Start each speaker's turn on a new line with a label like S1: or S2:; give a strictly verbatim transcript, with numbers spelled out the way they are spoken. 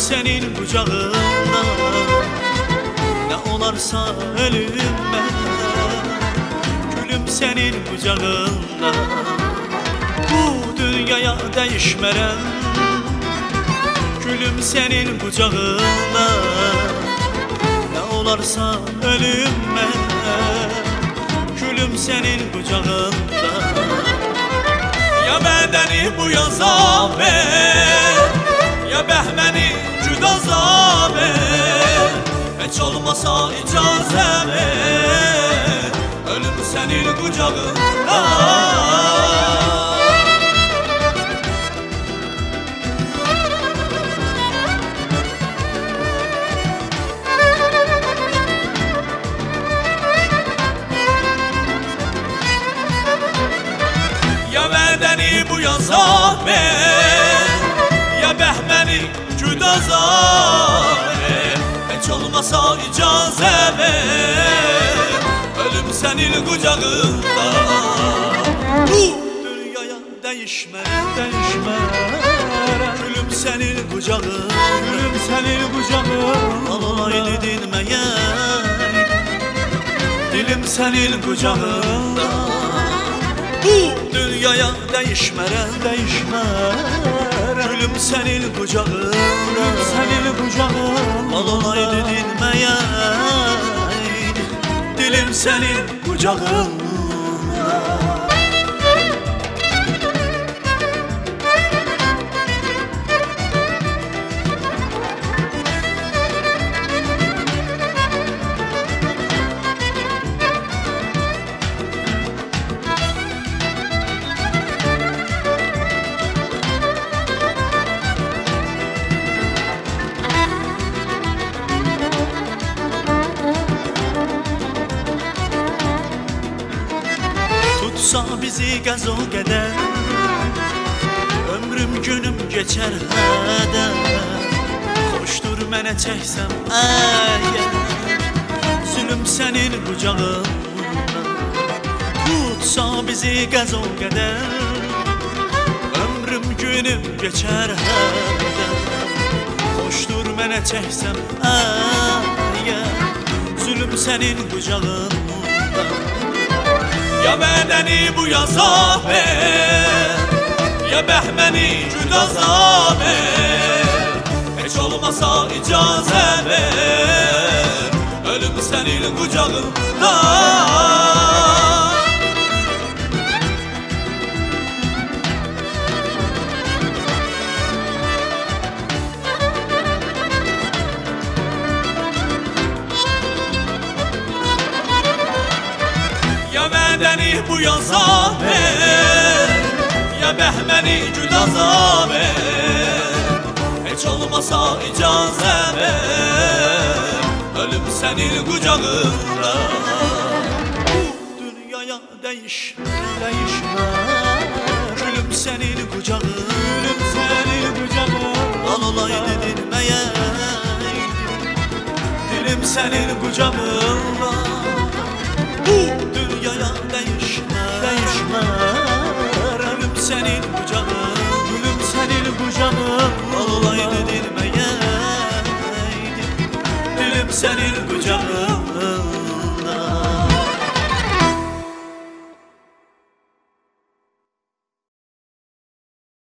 S1: senin kucağında, ne olarsa ölüm ben. Gülüm senin kucağında, bu dünyaya değişmerem. Gülüm senin kucağında, ne olarsa ölüm ben. Gülüm senin kucağında. Ya bədəni bu yaza ver, ya bəhməni cüdaza ver. Heç olmasa icazə ver, ölüm sənin qucağında. Ya bədəni bu yaza ver, ya bəhməni cüdaza ver. Heç olmasa icazə ver, ölüm sənin qucağında. Bu dünyaya değişmərəm, değişmərəm. Gülüm sənin qucağında, gülüm sənin qucağında. Alaydı dinməyən, dilim sənin qucağında. Bu dünyaya değişmerem, değişmerem. Gülüm senin kucağında, gülüm senin kucağında. Alaydı dinmeyeydi, dilim senin kucağında. Tutsa bizi gaz o qədər, ömrüm günüm geçer hədən. Xoşdur mənə çəksəm əgər, zülüm sənin qucağında. Tutsa bizi gaz o qədər, ömrüm günüm geçer hədən. Xoşdur mənə çəksəm əgər, zülüm sənin qucağında. Ya bədəni bu yaza ver, ya bəhməni cüdaza ver. Heç olmasa icazə ver, ölüm sənin qucağında. Ya bədəni bu yaza ver, ya bəhməni cüdaza ver. Heç olmasa icazə ver, ölüm sənin qucağında. Bu dünyaya değişmər, değişmər. Gülüm sənin qucağında, gülüm sənin qucağında. Alaydı dinməyəydi, dilim sənin qucağında. Bu dünyaya değişmər, değişmər. Ölüm senin kucağında, gülüm senin kucağında. Alaydı dinməyəydi, dilim senin kucağında.